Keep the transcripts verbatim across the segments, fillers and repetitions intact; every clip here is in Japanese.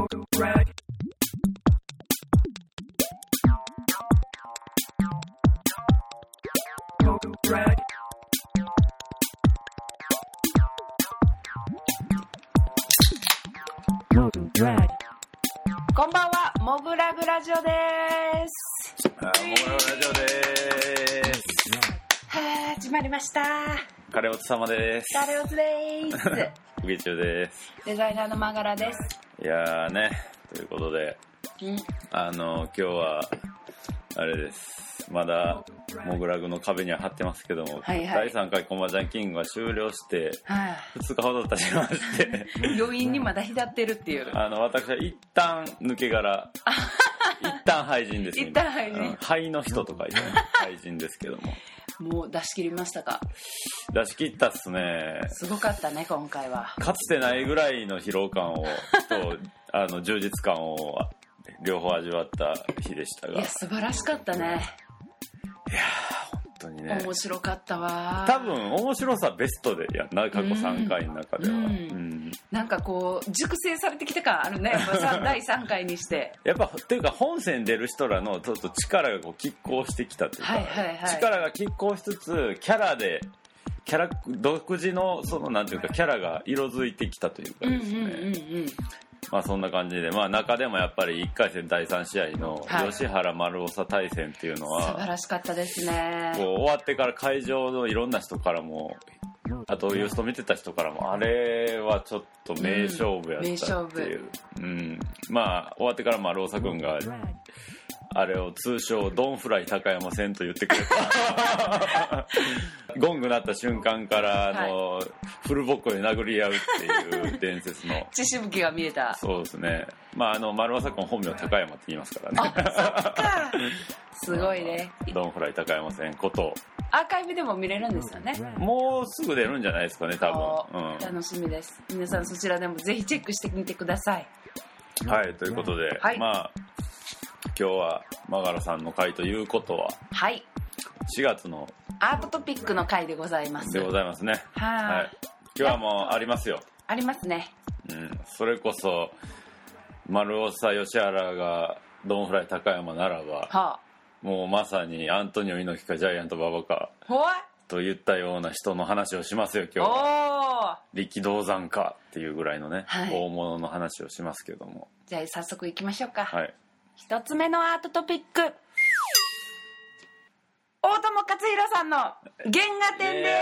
こんばんは、モグラグラジオです。 あ、モグラグラジオです。 はー、始まりました。 カレオツ様です。 カレオツです。 ビチュです。 デザイナーのマガラです。 いやーね、ということで、 うん、あの今日はあれです。まだモグラグの壁には貼ってますけども、 はいはい、 だいさんかいコマジャンキングが終了して、 はあ、 ふつかほど経ちまして余韻にまだ浸ってるっていう。 あの私は一旦抜け殻一旦廃人です、 一旦廃人、 うん、灰の人とか言って廃人ですけどももう出し切りましたか？ 出し切ったっすね。 すごかったね、今回は。 かつてないぐらいの疲労感をとあの充実感を両方味わった日でしたが、 いや素晴らしかったね。 いや本当にね、 面白かったわ。 多分面白さベストでやな、過去さんかいの中では、うんうん、 なんかこう熟成されてきた感あるねだいさんかいにしてやっぱっていうか本線出る人らのちょっと力がこう拮抗してきたというか、 はいはいはい、 力が拮抗しつつキャラでキャラ独自のそのなんていうかキャラが色づいてきたというかですね、うんうんうんうん、まあそんな感じで、まあ中でもやっぱりいっかい戦だいさん試合の吉原丸長対戦っていうのは、 はい、素晴らしかったですね。 こう終わってから会場のいろんな人からも、あとユースト見てた人からも、あれはちょっと名勝負やったっていう、うん、うん、まあ終わってから丸長君があれを通称ドンフライ高山戦と言ってくれたゴング鳴った瞬間からあの、はい、フルボッコで殴り合うっていう伝説の血しぶきが見えた。 そうですね。まああの丸正君本名高山って言いますからね。 あ、そっかすごいね。 ドンフライ高山戦ことアーカイブでも見れるんですよね。 もうすぐ出るんじゃないですかね、多分、うん、 楽しみです。皆さんそちらでもぜひチェックしてみてください。 はい、ということで、はい、まあ今日はマガラさんの回ということは、 はい、 しがつのアートトピックの回でございます。 でございますね。はい、今日はもうありますよ。 ありますね。 うん、それこそ丸長吉原がドンフライ高山ならば、はあ、もうまさにアントニオ猪木かジャイアント馬場かといったような人の話をしますよ今日は。力道山かっていうぐらいのね、はい、大物の話をしますけども、 じゃあ早速いきましょうか。 はい、 一つ目のアートトピック、大友克洋さんの原画展です。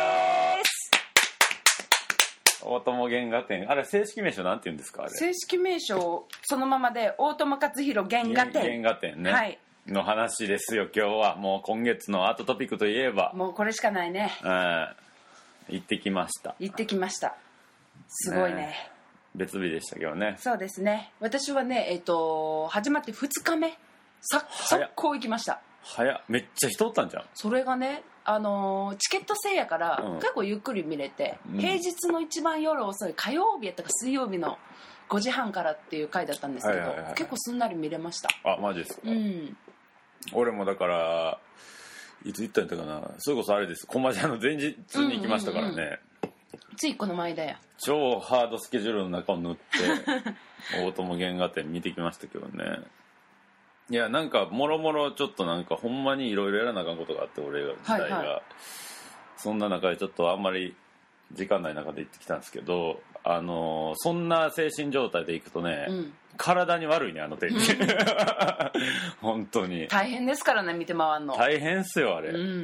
大友原画展、あれ正式名称なんて言うんですか？あれ正式名称そのままで大友克洋原画展。 原画展ね、 はい、 の話ですよ今日は。もう今月のアートトピックといえばもうこれしかないね。 うん、行ってきました行ってきました。すごい ね, ね別日でしたけどね。 そうですね。私はね、えーと、始まってふつかめさ速攻行きました。 早っ、めっちゃ人おったんじゃん。 それがね、あのー、チケット制やから、うん、結構ゆっくり見れて、うん、平日の一番夜遅い火曜日やったか水曜日のごじはんからっていう回だったんですけど、はいはいはいはい、結構すんなり見れました。 あ、マジですか？ うん、 俺もだからいつ行ったんやったかな、それこそあれです、コマジャの前日に行きましたからね、うんうんうん、 ついこの前だよ。 超ハードスケジュールの中を縫って大友原画展見てきましたけどね。いやなんかもろもろちょっとなんかほんまにいろいろやらなあかんことがあって、俺が自体が、はいはい、そんな中でちょっとあんまり時間ない中で行ってきたんですけど、あのー、そんな精神状態で行くとね、うん、体に悪いね、あの展示本当に大変ですからね、見て回んの大変っすよあれ、うんうん、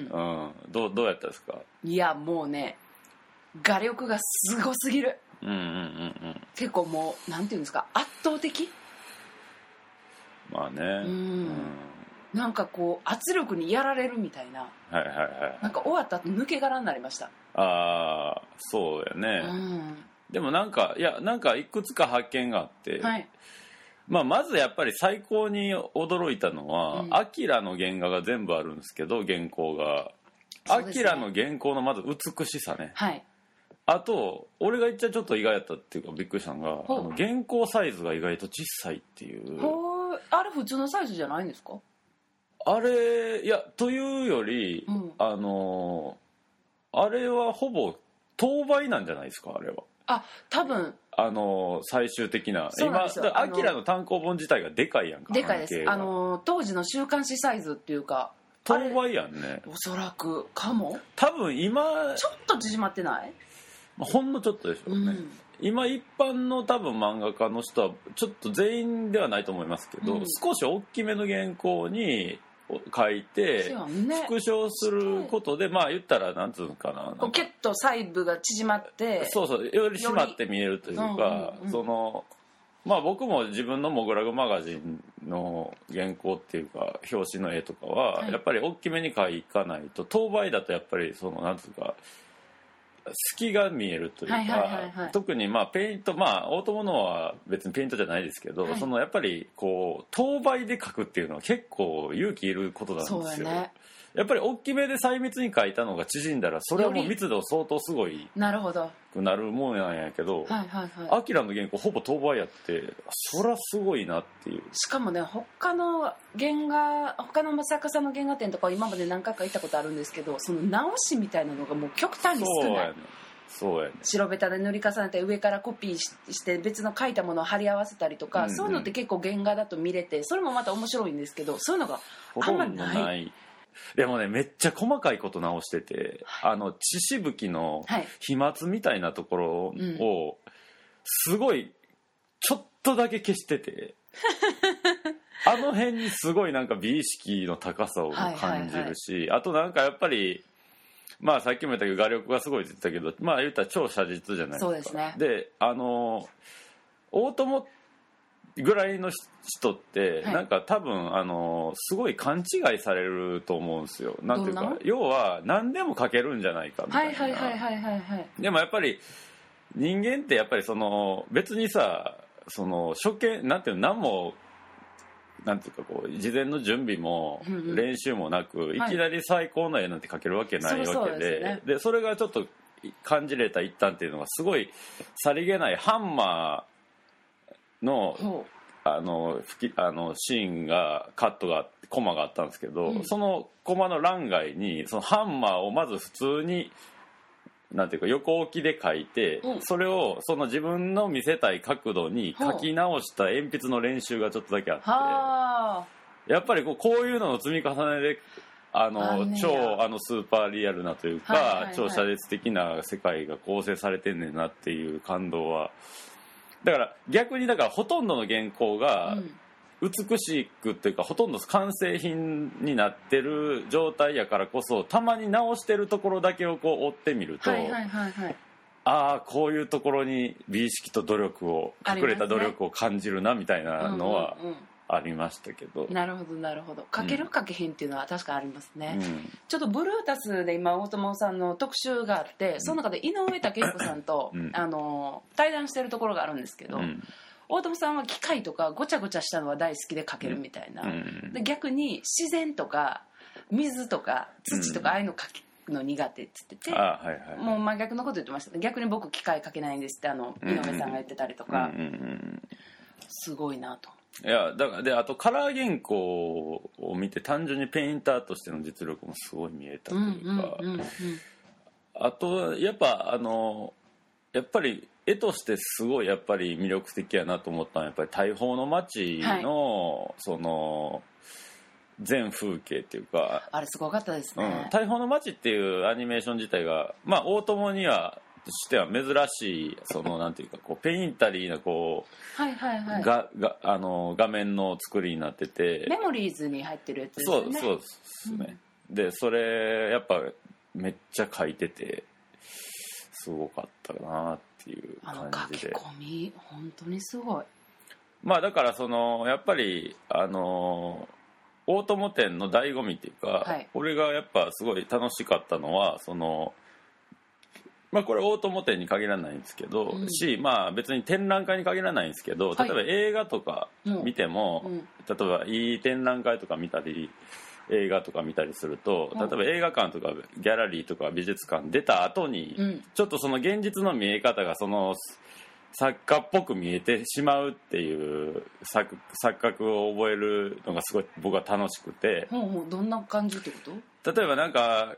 どう、どうやったですか？ いやもうね、画力がすごすぎる、 うんうんうんうん、 結構もうなんていうんですか、圧倒的。 まあね、うん、 うん、なんかこう圧力にやられるみたいな、 はいはいはい、 なんか終わった後抜け殻になりました。 ああそうやね、うん、でもなんかいやなんかいくつか発見があって、はい、まあ、まずやっぱり最高に驚いたのは、アキラの原画が全部あるんですけど、原稿がアキラ、ね、の原稿のまず美しさね、 はい、 あと俺が言っちゃちょっと意外だったっていうかびっくりしたのが、あの原稿サイズが意外と小さいっていう。 あれ普通のサイズじゃないんですか？ あれいやというより、うん、あのあれはほぼ等倍なんじゃないですか、あれは。 あ、多分あの最終的な今アキラの単行本自体がでかいやんか。 でかいです。あの当時の週刊誌サイズっていうか当倍やんね。 おそらくかも。 多分今ちょっと縮まってない？ まあ、ほんのちょっとでしょうね、うん、今一般の多分漫画家の人はちょっと全員ではないと思いますけど、うん、少し大きめの原稿に書いて、ね、復唱することでまあ言ったらなんつうのかな、 こうキュッと細部が縮まってそうそうより締まって見えるというか、うんうんうん、そのまあ僕も自分のモグラグマガジンの原稿っていうか表紙の絵とかはやっぱり大きめに描かないと、当倍だとやっぱりそのなんつうか隙が見えるというか、はいはいはいはい、特にまあペイントまあ大友のは別にペイントじゃないですけど、はい、そのやっぱりこう当倍で描くっていうのは結構勇気いることなんですよ。そうだね。やっぱり大きめで細密に描いたのが縮んだらそれはもう密度相当すごいなるほどくなるもんなんやけど、はいはいはい、アキラの原稿ほぼ当倍やってそりゃすごいなっていう。 しかもね他の原画他の作家さんの原画展とか今まで何回か行ったことあるんですけど、その直しみたいなのがもう極端に少ない。 そうやね、 白ベタで塗り重ねて上からコピーして別の書いたものを貼り合わせたりとか、うんうん、そういうのって結構原画だと見れてそれもまた面白いんですけど、そういうのがあんまりない。ないでもねめっちゃ細かいこと直してて、はい、あの血しぶきの飛沫みたいなところをすごいちょっとだけ消しててあの辺にすごいなんか美意識の高さを感じるし、はいはいはい、あとなんかやっぱりまあさっきも言ったけど画力がすごいって言ったけど、まあ言ったら超写実じゃないですか。 そうですね。 であの大友ぐらいの人って、はい、なんか多分あのすごい勘違いされると思うんですよ。なんていうか要は何でも描けるんじゃないかみたいな。はいはいはいはいはい。でもやっぱり人間ってやっぱりその別にさその初見なんていうの何もなんていうかこう事前の準備も練習もなく、うんうん、いきなり最高の絵なんて描けるわけないわけで、はい、そうそうですね。でそれがちょっと感じれた一端っていうのがすごいさりげないハンマーのあのあのシーンがカットがコマがあったんですけど、うん、そのコマの欄外にそのハンマーをまず普通になんていうか横置きで描いて、うん、それをその自分の見せたい角度に描き直した鉛筆の練習がちょっとだけあって、はやっぱりこうこういうのの積み重ねであの超あのスーパーリアルなというか、はいはいはい、超写実的な世界が構成されてんねんなっていう感動は。だから逆にだからほとんどの原稿が美しくっていうかほとんど完成品になってる状態やからこそたまに直してるところだけをこう追ってみると、はいはいはいはい、ああこういうところに美意識と努力を隠れた努力を感じるなみたいなのはありましたけど、 うんうんうん、なるほどなるほど書ける書けへんっていうのは確かありますね、うん、ちょっとブルータスで今大友さんの特集があって、うん、その中で井上武彦さんと、うん、あの対談してるところがあるんですけど、うん、大友さんは機械とかごちゃごちゃしたのは大好きで書けるみたいな、うん、で逆に自然とか水とか土とかああいうの書くの苦手って言ってて、はいはい、もう真逆のこと言ってました。逆に僕機械書けないんですってあの井上さんが言ってたりとか、うんうんうん、すごいなと。 いやだからであとカラー原稿を見て単純にペインターとしての実力もすごい見えたというか、うんうんうんうん、あとやっぱあのやっぱり絵としてすごいやっぱり魅力的やなと思ったのはやっぱり大砲の街の、はい、その全風景っていうかあれすごかったですね、 うん、大砲の街っていうアニメーション自体がまあ大友にはとしては珍しいそのなんていうかこうペインタリーなこう、はいはいはい、ががあの画面の作りになっててメモリーズに入ってるやつですよね。 そうそうですね、うん、でそれやっぱめっちゃ描いててすごかったなっていう感じで、あの書き込み本当にすごい。 まあだからそのやっぱりあの大友展の醍醐味っていうか、はい、俺がやっぱすごい楽しかったのはそのまあこれ大友展に限らないんですけど、うん、しまあ別に展覧会に限らないんですけど、例えば映画とか見ても、はいうん、例えばいい展覧会とか見たり映画とか見たりすると、例えば映画館とかギャラリーとか美術館出た後に、うん、ちょっとその現実の見え方がその作家っぽく見えてしまうっていう錯覚を覚えるのがすごい僕は楽しくて、 ほうほうどんな感じってこと？ 例えばなんか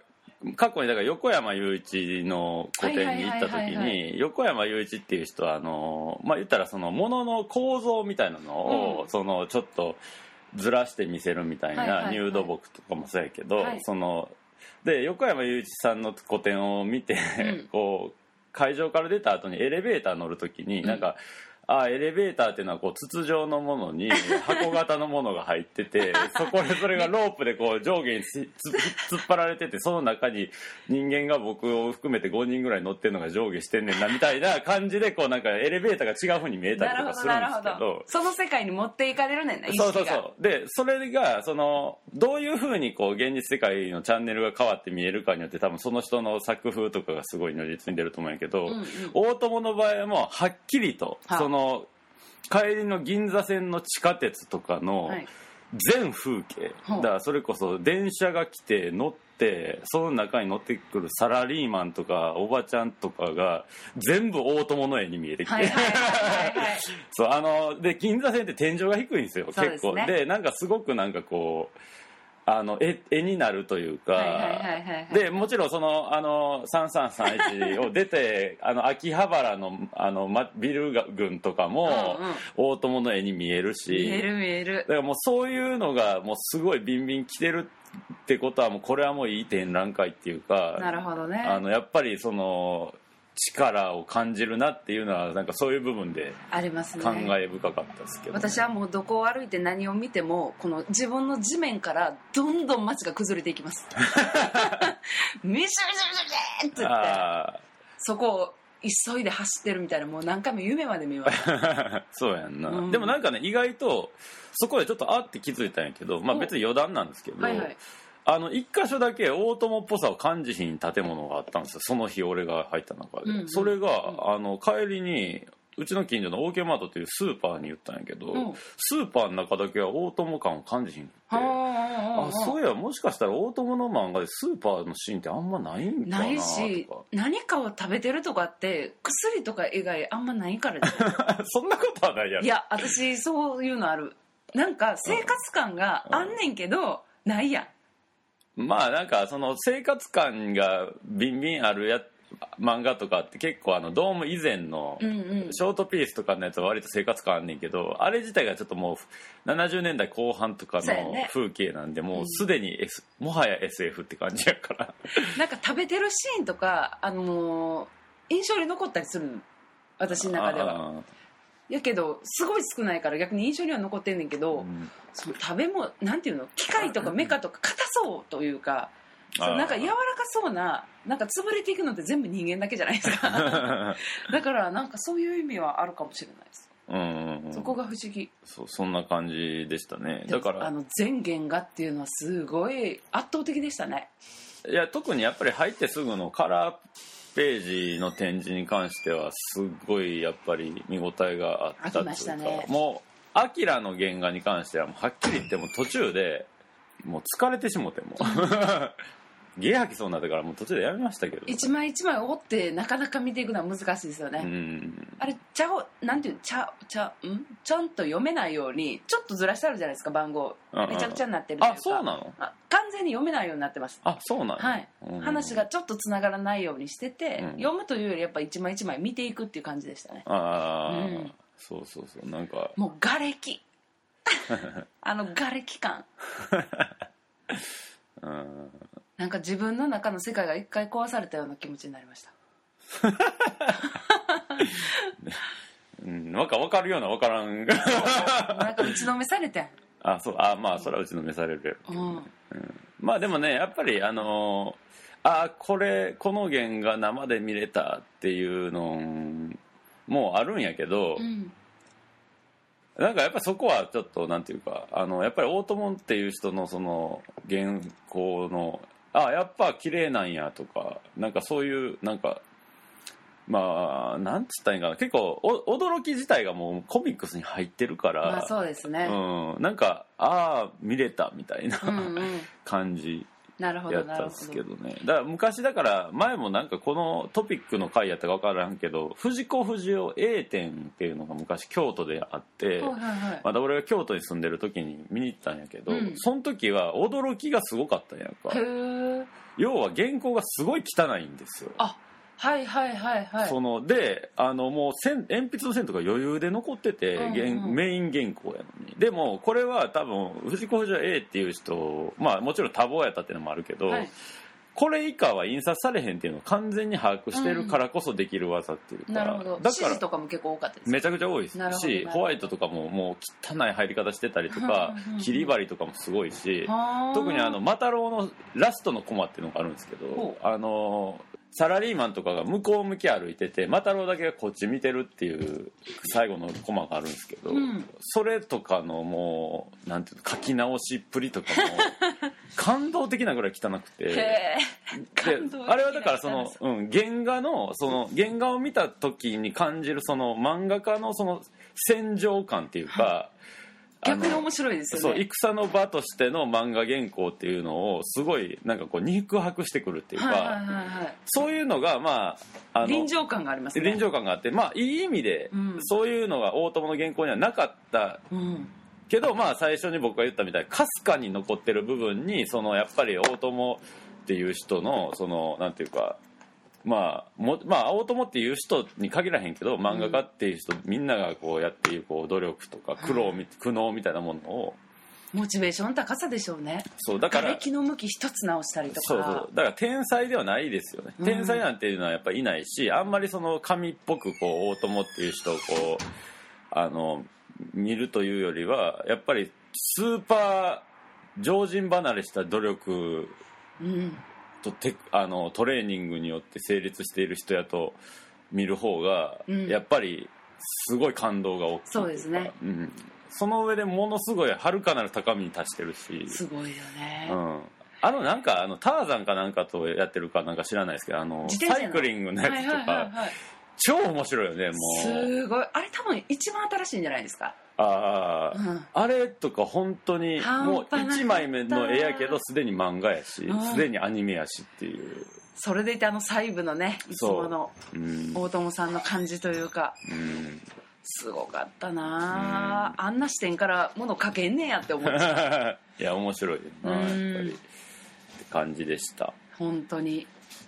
過去にだから横山雄一の個展に行った時に横山雄一っていう人はあのまあ言ったらそのものの構造みたいなのを、うん、そのちょっとずらして見せるみたいな入土木とかもそうやけど、はい、そので横山雄一さんの個展を見て、うん、こう会場から出た後にエレベーター乗る時になんか、うんあエレベーターっていうのはこう筒状のものに箱型のものが入っててそこでそれがロープでこう上下に突っ張られててその中に人間が僕を含めてごにんぐらい乗ってるのが上下してんねんなみたいな感じでこうなんかエレベーターが違う風に見えたりとかするんですけ ど, どその世界に持っていかれるねんな意識が。 そうそうそうでそれがそのどういう風にこう現実世界のチャンネルが変わって見えるかによって多分その人の作風とかがすごい如実に出ると思うんやけど、うんうん、大友の場合はもうはっきりとそのの帰りの銀座線の地下鉄とかの全風景、はい、だからそれこそ電車が来て乗ってその中に乗ってくるサラリーマンとかおばちゃんとかが全部大友の絵に見えてきてそうあので銀座線って天井が低いんですよ結構 で,、ね、でなんかすごくなんかこうあの 絵, 絵になるというかでもちろんそのあのさんさんさんいちを出てあの秋葉原 の, あのビル群とかも大友の絵に見えるし見える見えるだからもうそういうのがもうすごいビンビン来てるってことはもうこれはもういい展覧会っていうかなるほどねあのやっぱりその力を感じるなっていうのはなんかそういう部分でありますね感慨深かったですけど、ね、 私はもうどこを歩いて何を見てもこの自分の地面からどんどん街が崩れていきますミシュミシュミシュって言ってそこを急いで走ってるみたいなもう何回も夢まで見ますそうやんな、うん、でもなんかね意外とそこでちょっとあって気づいたんやけどまあ別に余談なんですけど、はいはいあの一箇所だけ大友っぽさを感じひん建物があったんですよその日俺が入った中で、うんうん、それが、うん、あの帰りにうちの近所のオーケーマートっていうスーパーに言ったんやけど、うん、スーパーの中だけは大友感を感じひんってあそういやもしかしたら大友の漫画でスーパーのシーンってあんまないんかなないし何かを食べてるとかって薬とか以外あんまないからじゃそんなことはないやろいや私そういうのあるなんか生活感があんねんけど、うんうん、ないやんまあなんかその生活感がビンビンあるや漫画とかって結構あのドーム以前のショートピースとかのやつは割と生活感あんねんけどあれ自体がちょっともうななじゅうねんだいこう半とかの風景なんでもうすでに、S もはや エスエフ って感じやからなんか食べてるシーンとかあのー、印象に残ったりする私の中ではやけどすごい少ないから逆に印象には残ってんねんけど、うん、その食べもなんていうの機械とかメカとか硬そうというかそうなんか柔らかそうななんか潰れていくのって全部人間だけじゃないですかだからなんかそういう意味はあるかもしれないです、うんうんうん、そこが不思議そ, そんな感じでしたねだからあの全原画っていうのはすごい圧倒的でしたねいや特にやっぱり入ってすぐのカラーページの展示に関してはすごいやっぱり見応えがあったというか、 ましたね、 もうアキラの原画に関してはもうはっきり言っても途中でもう疲れてしもてもゲー吐きそうになってからもう途中でやめましたけど一枚一枚折ってなかなか見ていくのは難しいですよね、うん、あれ茶をなんていう茶茶んちゃんと読めないようにちょっとずらしてあるじゃないですか番号めちゃくちゃになってるというかあそうなのあ完全に読めないようになってますあそうなの、 はい、うん、話がちょっとつながらないようにしてて、うん、読むというよりやっぱ一枚一枚見ていくっていう感じでしたねああ、うん、そうそうそうなんかもう瓦礫あの瓦礫感うんなんか自分の中の世界が一回壊されたような気持ちになりましたうん、なんか分かるような分からんなんか打ちのめされてんあそうあまあそれは打ちのめされるやろ、うんうん、まあでもねやっぱりあのあこれこの弦が生で見れたっていうのもうあるんやけど、うんなんかやっぱそこはちょっとなんていうかあのやっぱり大友っていう人のその原稿のあやっぱ綺麗なんやとかなんかそういうなんかまあなんつったらいいんかな結構お驚き自体がもうコミックスに入ってるからまあそうですね、 うん、なんかああ見れたみたいな、うんうん、感じやったんですけどねだから昔だから前もなんかこのトピックの回やったか分からんけど藤子不二雄 A 展っていうのが昔京都であって、はいはいはい、まだ俺が京都に住んでる時に見に行ったんやけど、うん、その時は驚きがすごかったんやんかへー要は原稿がすごい汚いんですよ。 あ、はいはいはいはい。 そのであのもう線鉛筆の線とか余裕で残ってて、うんうん、メイン原稿やのに。でもこれは多分藤子不二雄 A っていう人、まあもちろん多忙やったっていうのもあるけど、はい、これ以下は印刷されへんっていうのを完全に把握してるからこそできる技っていうか、うん、 なるほど。だから指示とかも結構多かったです。 めちゃくちゃ多いですし、ホワイトとかももう汚い入り方してたりとか切り張りとかもすごいし、特にあのマタロウのラストのコマっていうのがあるんですけど、あのサラリーマンとかが向こう向き歩いててマタロウだけがこっち見てるっていう最後のコマがあるんですけど、うん、それとかのもうなんていうの書き直しっぷりとかも感動的なぐらい汚くてであれはだからその、うん、原画のその原画を見た時に感じるその漫画家のその戦場感っていうか、 逆に面白いですよね。 そう、戦の場としての漫画原稿っていうのをすごいなんかこう肉薄してくるっていうか、はいはいはいはい、そういうのがまあ、あの臨場感がありますね。 臨場感があって、まあいい意味で、うん、そういうのが大友の原稿にはなかった、うん、けどまあ最初に僕が言ったみたいにかすかに残ってる部分にそのやっぱり大友っていう人のそのなんていうか。まあ、もまあ大友っていう人に限らへんけど漫画家っていう人、うん、みんながこうやっているこう努力とか苦労、はい、苦悩みたいなものをモチベーション高さでしょうね。 そうだから瓦礫の向き一つ直したりとか。 そうそうだから天才ではないですよね、うん、天才なんていうのはやっぱりいないしあんまりその神っぽくこう大友っていう人をこうあの見るというよりはやっぱりスーパー常人離れした努力、うんとテあのトレーニングによって成立している人やと見る方が、うん、やっぱりすごい感動が大きい。 そうですね、 うん、その上でものすごい遥かなる高みに達してるしすごいよね、 うん、あのなんかあのターザンかなんかとやってるかなんか知らないですけどあのサイクリングのやつとか、はいはいはいはい、超面白いよね。もうすごいあれ多分一番新しいんじゃないですか。 ああ、うん、あれとか本当にもういちまいめの絵やけどすでに漫画やしすで、うん、にアニメやしっていう。 それでいてあの細部のねいつもの大友さんの感じというか、うん、すごかったな、うん、あんな視点からもの描けんねやって思っちゃういや面白いなやっぱりって感じでした。本当に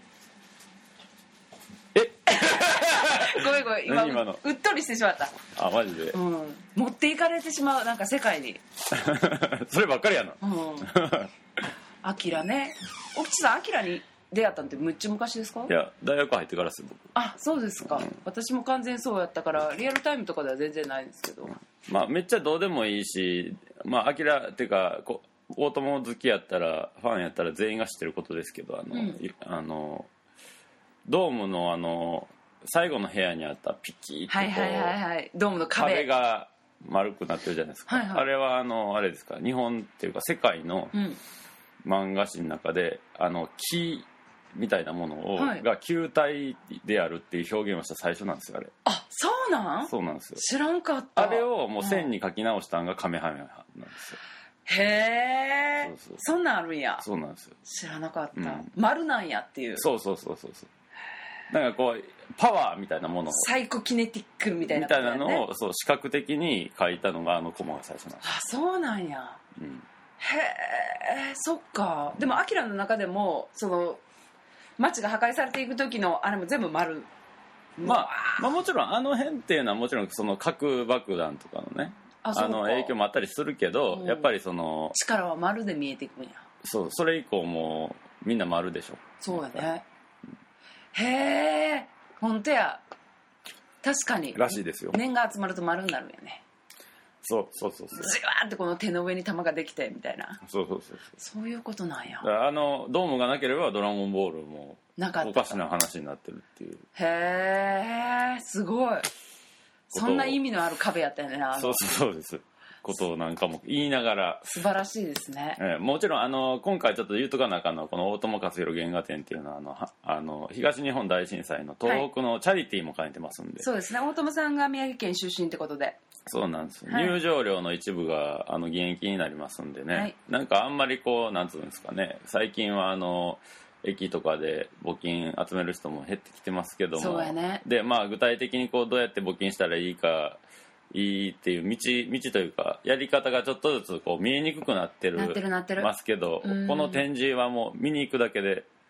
えごめんごめん 今, 今のうっとりしてしまった。 あマジで、 うん、持っていかれてしまうなんか世界にそればっかりやな。 アキラね。奥地さんアキラに出会ったのってむっちゃ昔ですか。 いや大学入ってからです僕。 あそうですか、うん、私も完全そうやったからリアルタイムとかでは全然ないんですけど、 まあめっちゃどうでもいいしまあアキラっていうかこ大友好きやったらファンやったら全員が知ってることですけどあの、うん、あのドームのあの最後の部屋にあったピキーってこう、 はいはいはいはい、ドームの壁壁が丸くなってるじゃないですか、はいはい、あれはあのあれですか日本っていうか世界の漫画誌の中で、うん、あの木みたいなものを、はい、が球体であるっていう表現をした最初なんですよあれ。 あそうなんそうなんですよ。 知らんかった。 あれをもう線に書き直したのがカメハメハなんですよ。 へえ そ, そ, そんなんあるんや。 そうなんですよ。 知らなかった、うん、丸なんやっていう。 そうそうそうそうそうなんかこうパワーみたいなものをサイコキネティックみたいな、 ね、みたいなのをそう視覚的に書いたのがあのコマが最初なんです。 あそうなんや、うん、へえそっか。でもアキラの中でもその街が破壊されていく時のあれも全部丸、 まあ、まあもちろんあの辺っていうのはもちろんその核爆弾とかのね あ, あの影響もあったりするけど、うん、やっぱりその力は丸で見えていくんや。 そうそれ以降もみんな丸でしょ。 そうやね。へえ本当や確かにらしいですよ。 念が集まると丸になるんやね。 そうそうそうそうじわーってこの手の上に玉ができてみたいな。 そうそうそうそうそういうことなんや。 あのドームがなければドラゴンボールもおかしな話になってるっていう。 へえすごいそんな意味のある壁やったよね。 そうそうそうですことなんかも言いながら素晴らしいですね、 えー、もちろんあの今回ちょっと言うとかなあかんのこの大友克洋原画展っていうのはあのあの東日本大震災の東北のチャリティーも兼ねてますんで、はい、 そうですね。大友さんが宮城県出身ってことで。 そうなんです、はい、入場料の一部があの現役になりますんでね、はい、なんかあんまりこうなんつうんですかね最近はあの駅とかで募金集める人も減ってきてますけどもそうやね。 でまあ具体的にこうどうやって募金したらいいかいいっていう道道というかやり方がちょっとずつこう見えにくくなってるなってるなってるますけどこの展示はもう見に行くだけで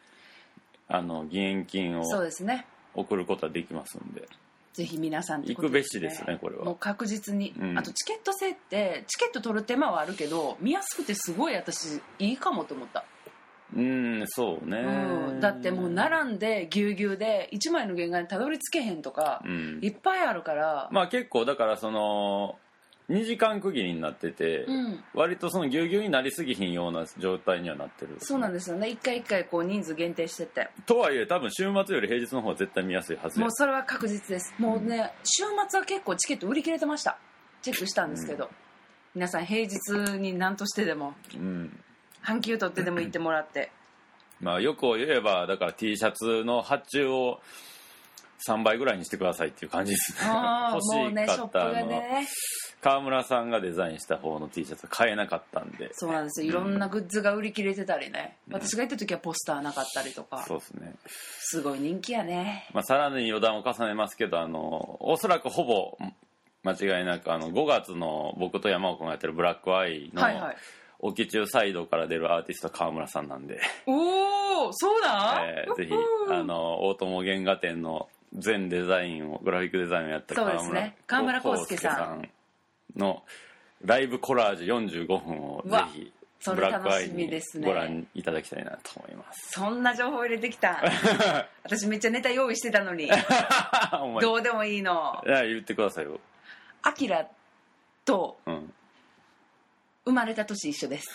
あの義援金をそうですね、 送ることはできますんで、 ぜひ皆さんって行くべしですね、これは。 もう確実に、 うん、 あとチケット制ってチケット取る手間はあるけど見やすくてすごい私いいかもと思った。 うん、そうね、 うん、だってもう並んでぎゅうぎゅうでいちまいの原画にたどり着けへんとか、うん、いっぱいあるから、 まあ結構だからそのにじかん区切りになってて、うん、割とそのぎゅうぎゅうになりすぎひんような状態にはなってる、ね、 そうなんですよね。一回一回こう人数限定してて、 とはいえ多分週末より平日の方が絶対見やすいはず。 もうそれは確実です。もうね、うん、週末は結構チケット売り切れてました。チェックしたんですけど、うん、皆さん平日に何としてでも、うん、半休取ってでも行ってもらってまあよく言えばだから T シャツの発注をさんばいぐらいにしてくださいっていう感じですね。欲しかったの、ね、川村さんがデザインした方の T シャツ買えなかったんで。 そうなんですよ、いろんなグッズが売り切れてたりね、うん、私が行った時はポスターなかったりとか、 そうですね、 すごい人気やね。 まあ、さらに余談を重ねますけど、あのおそらくほぼ間違いなくあのごがつの僕と山岡がやってるブラックアイの、はいはい、沖中サイドから出るアーティスト川村さんなんで。 おお、そうだ、 えー、ぜひあの大友原画展の全デザインをグラフィックデザインをやった川村、 そうですね、川村康介さんのライブコラージュよんじゅうごふんをぜひブラックアイにご覧いただきたいなと思います。 そんな情報入れてきた私めっちゃネタ用意してたのにどうでもいいの。 いや言ってくださいよ。 アキラと生まれた年一緒です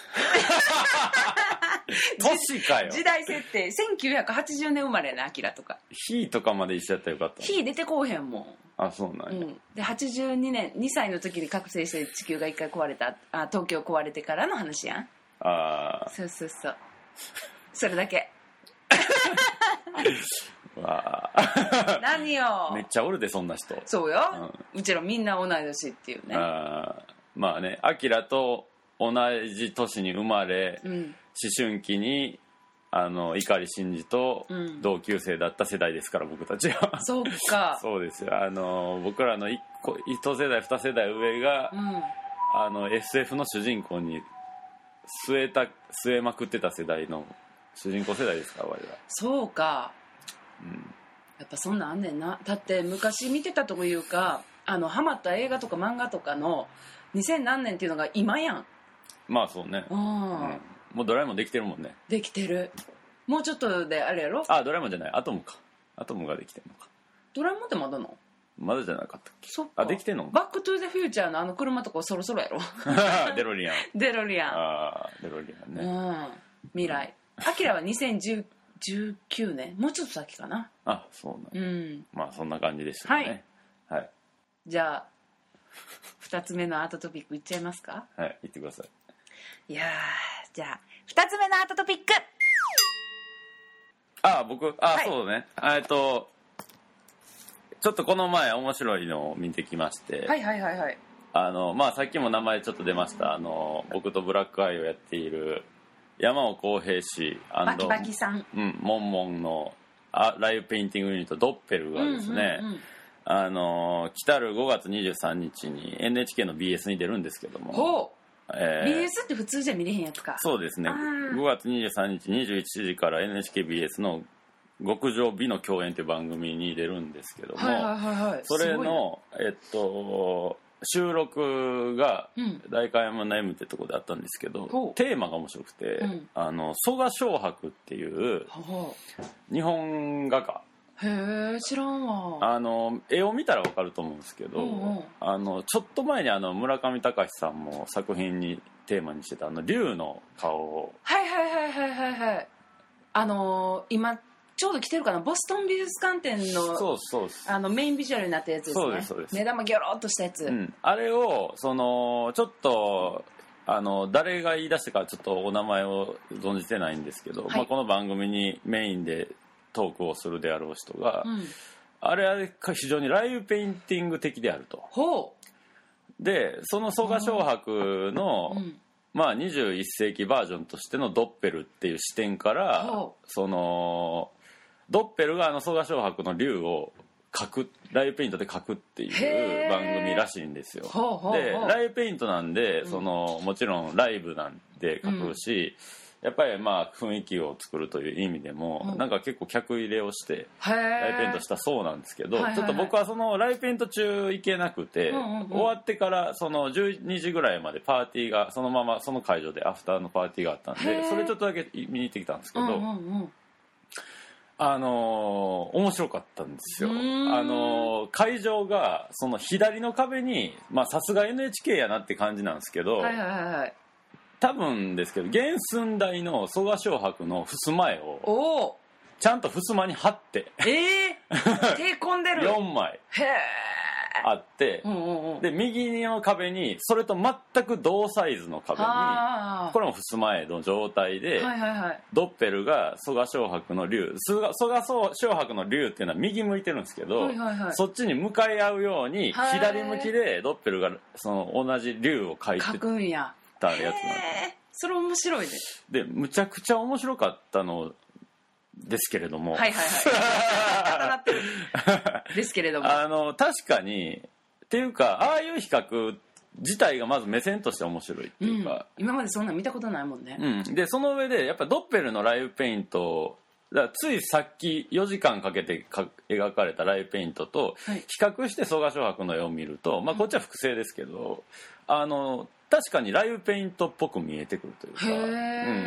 年かよ。 時代設定せんきゅうひゃくはちじゅうねん生まれね、アキラとか。 ヒーとかまで一緒やったらよかった。 ヒー出てこうへんもん。 あ、そうなんや、 うん、ではちじゅうにねんにさいの時に覚醒して地球が一回壊れた、あ東京壊れてからの話やん。ああ、そうそうそう、それだけわあ何よ、 めっちゃおるでそんな人。 そうよ、うん、うちらみんな同い年っていうね。 あ、まあね、アキラと同じ年に生まれ、うん、思春期にあの碇シンジと同級生だった世代ですから、うん、僕たちは。 そうかそうですよ。あの僕らのいっこいち世代に世代上が、うん、あの エスエフ の主人公に据えた据えまくってた世代の主人公世代ですから我々は。 そうか、うん、やっぱそんなんあんねんな。だって昔見てたというか、あのハマった映画とか漫画とかのにせん何年っていうのが今やん。 まあそうね、うん、もうドラえもんできてるもんね。 できてる。もうちょっとであれやろ。 あ、ドラえもんじゃない、アトムか。アトムができてるのか。 ドラえもんってまだのまだじゃなかったっけ。 そっか、 あ、できてんの。 バックトゥーザフューチャーのあの車とかそろそろやろデロリアンデロリアン、 あデロリアンね、 うん、未来。アキラはにせんじゅうきゅうねん、もうちょっと先かな。 あ、そうなん、うん、まあそんな感じでしたね。はい、はい、 じゃあふたつめのアートトピックいっちゃいますか。 はい、言ってください。 いやじゃあふたつめのアートトピック。 あ、僕、あ、はい、そうね、えっとちょっとこの前面白いのを見てきまして、 はいはいはいはい、 あのまあさっきも名前ちょっと出ました、あの僕とブラックアイをやっている山尾浩平氏バキバキさん、 うん、モンモンのあライブペインティングユニットドッペルがですね、うんうんうん、あの来たるごがつにじゅうさんにちに エヌエイチケー の ビーエス に出るんですけども。 ほう、えー、ビーエス って普通じゃ見れへんやつか。 そうですね、ごがつにじゅうさんにちにじゅういちじから エヌエイチケービーエス の極上美の共演という番組に出るんですけども、はいはいはいはい、それの、えっと、収録が代官山の M ってとこであったんですけど、うん、テーマが面白くて、うん、あの曽我蕭白っていう日本画家。 へえ、知らんわ。 あの絵を見たら分かると思うんですけど、うんうん、あのちょっと前にあの村上隆さんも作品にテーマにしてたあの竜の顔を、 はいはいはいはいはいはい、あの今ちょうど来てるかな、ボストン美術館展のそうそうあのメインビジュアルになったやつですね。 そうですそうです、 目玉ギョロっとしたやつ、 うん、あれをそのちょっとあの誰が言い出したかちょっとお名前を存じてないんですけど、はい、まあ、この番組にメインでトークをするであろう人が、うん、あれは非常にライブペインティング的であると。 ほうでその曽我蕭白の、うん、まあ、にじゅういっせいきバージョンとしてのドッペルっていう視点からそのドッペルがあの曽我蕭白の竜を描くライブペイントで描くっていう番組らしいんですよ。でライブペイントなんで、うん、そのもちろんライブなんで描くし、 やっぱりまあ雰囲気を作るという意味でも、うん、なんか結構客入れをしてライブペイントしたそうなんですけど、はいはいはい、ちょっと僕はそのライブペイント中行けなくて、うんうんうん、終わってからそのじゅうにじぐらいまでパーティーがそのままその会場でアフターのパーティーがあったんで、それちょっとだけ見に行ってきたんですけど、うんうんうん、あのー、面白かったんですよ。あのー、会場がその左の壁にさすが エヌエイチケー やなって感じなんですけど、はいはいはい、多分ですけど原寸大の蘇我松伯の襖絵をちゃんと襖に貼ってえー、手込んでるよんまいあって、うんうんうん、で右の壁にそれと全く同サイズの壁にこれも襖絵の状態で、はいはいはい、ドッペルが蘇我松伯の竜蘇我松伯の竜っていうのは右向いてるんですけど、はいはいはい、そっちに向かい合うように左向きでドッペルがその同じ竜を描いて描くんやたやつなんです。 それ面白いね。 でむちゃくちゃ面白かったのですけれども、 はいはいはい。ですけれども、 あの確かにっていうかああいう比較自体がまず目線として面白いっていうか、 うん、今までそんな見たことないもんね。 うん、でその上でやっぱドッペルのライブペイントだからついさっきよじかんかけてか描かれたライブペイントと比較して蘇我松伯の絵を見ると、まあこっちは複製ですけど、うん、あの確かにライブペイントっぽく見えてくるというか、うん、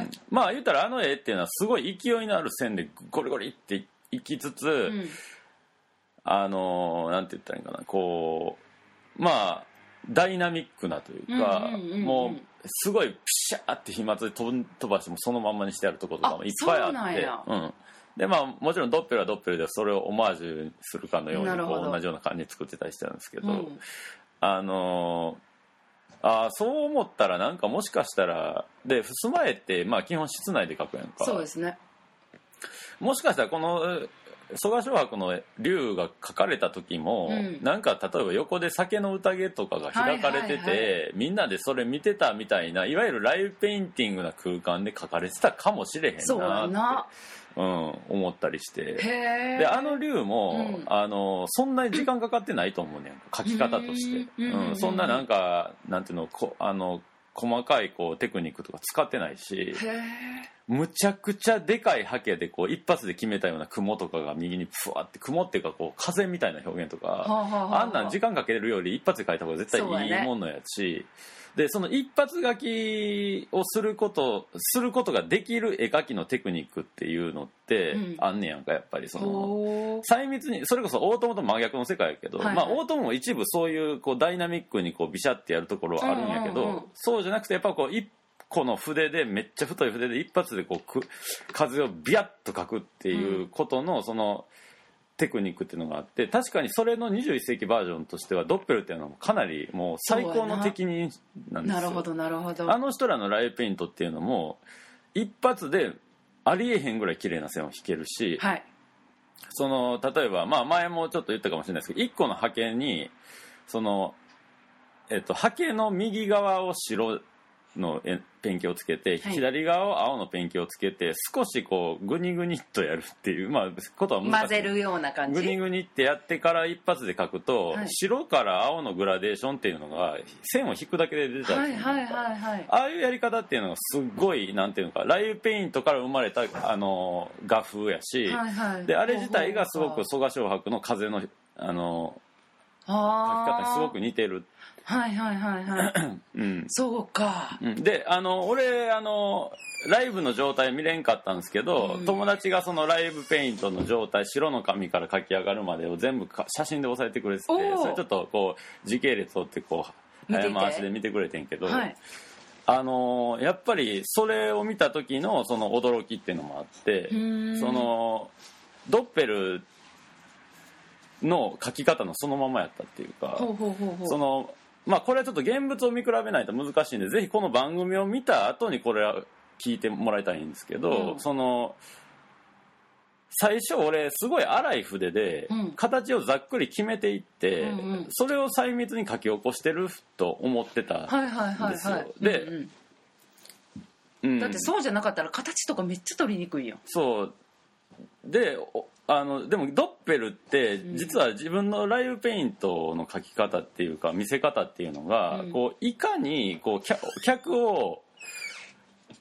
まあ言ったらあの絵っていうのはすごい勢いのある線でゴリゴリっていきつつ、うん、あのなんて言ったらいいかな、こうまあダイナミックなというか、うんうんうんうん、もうすごいピシャーって飛沫で飛ばしてもそのまんまにしてあるところとかもいっぱいあって、うん、でまあもちろんドッペルはドッペルでそれをオマージュするかのようにこう同じような感じで作ってたりしてるんですけど、うん、あのあそう思ったらなんかもしかしたらで襖絵ってまあ基本室内で描くやんか。 そうですね。もしかしたらこの蘇我松伯の竜が描かれた時も、うん、なんか例えば横で酒の宴とかが開かれてて、はいはいはい、みんなでそれ見てたみたいないわゆるライブペインティングな空間で描かれてたかもしれへんなってそうだな、うん、思ったりして、であの竜も、うん、あのそんなに時間かかってないと思うねん描き方として、うんうん、そんななんかなんていうのこあの細かいこうテクニックとか使ってないし、むちゃくちゃでかいハケでこう一発で決めたような雲とかが右にふわって雲っていうかこう風みたいな表現とか、はあはあはあ、あんなん時間かけるより一発で描いた方が絶対いいものやし、でその一発描きをすることすることができる絵描きのテクニックっていうのってあんねやんか、やっぱりその細密にそれこそ大友と真逆の世界やけど、はいはい、まあ大友も一部そういうこうダイナミックにこうビシャってやるところはあるんやけど、うんうんうん、そうじゃなくてやっぱこう一この筆でめっちゃ太い筆で一発でこう風をビヤッと描くっていうことのそのテクニックっていうのがあって、確かにそれのにじゅういっ世紀バージョンとしてはドッペルっていうのはかなりもう最高の敵人なんですよ。 なるほどなるほど。 あの人らのライブペイントっていうのも一発でありえへんぐらい綺麗な線を引けるし、はい、その例えばまあ前もちょっと言ったかもしれないですけどいっこのハケにそのえっとハケの右側を白のペンキをつけて、はい、左側を青のペンキをつけて少しこうグニグニっとやるっていう、まあ、ことは難しい。 混ぜるような感じ。 グニグニってやってから一発で描くと、はい、白から青のグラデーションっていうのが線を引くだけで出たりする、はいはいはいはい、ああいうやり方っていうのがすごいなんていうのかライブペイントから生まれたあの画風やし、はいはい、であれ自体がすごく蘇我松伯の風のあの描き方にすごく似てる。 はいはいはいはい、うん、そうか、 うん、であの俺あのライブの状態見れんかったんですけど、うん、友達がそのライブペイントの状態白の紙から描き上がるまでを全部写真で押さえてくれてて、それちょっとこう時系列をってこう早回しで見てくれてんけど、はい、あのやっぱりそれを見た時のその驚きっていうのもあって、そのドッペルの描き方のそのままやったっていうか、ほうほうほうほう、そのまあこれはちょっと現物を見比べないと難しいんでぜひこの番組を見た後にこれは聞いてもらいたいんですけど、うん、その最初俺すごい粗い筆で形をざっくり決めていって、うんうん、それを細密に書き起こしてると思ってたんですよ。で、うんうん、だってそうじゃなかったら形とかめっちゃ取りにくいよ。 そうであのでもドッペルって実は自分のライブペイントの描き方っていうか見せ方っていうのが、うん、こういかにこう 客, 客を